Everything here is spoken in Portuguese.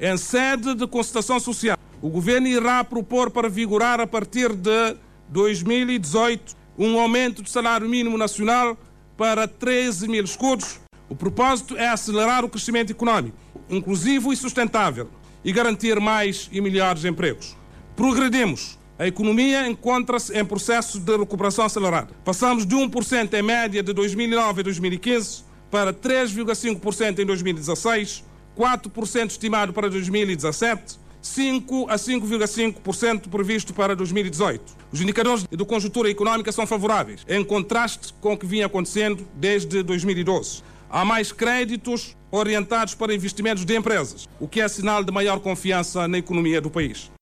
Em sede de concertação social, o Governo irá propor para vigorar a partir de 2018 um aumento do salário mínimo nacional para 13 mil escudos. O propósito é acelerar o crescimento económico, inclusivo e sustentável, e garantir mais e melhores empregos. Progredimos. A economia encontra-se em processo de recuperação acelerada. Passamos de 1% em média de 2009 a 2015 para 3,5% em 2016, 4% estimado para 2017, 5 a 5,5% previsto para 2018. Os indicadores de conjuntura económica são favoráveis, em contraste com o que vinha acontecendo desde 2012. Há mais créditos orientados para investimentos de empresas, o que é sinal de maior confiança na economia do país.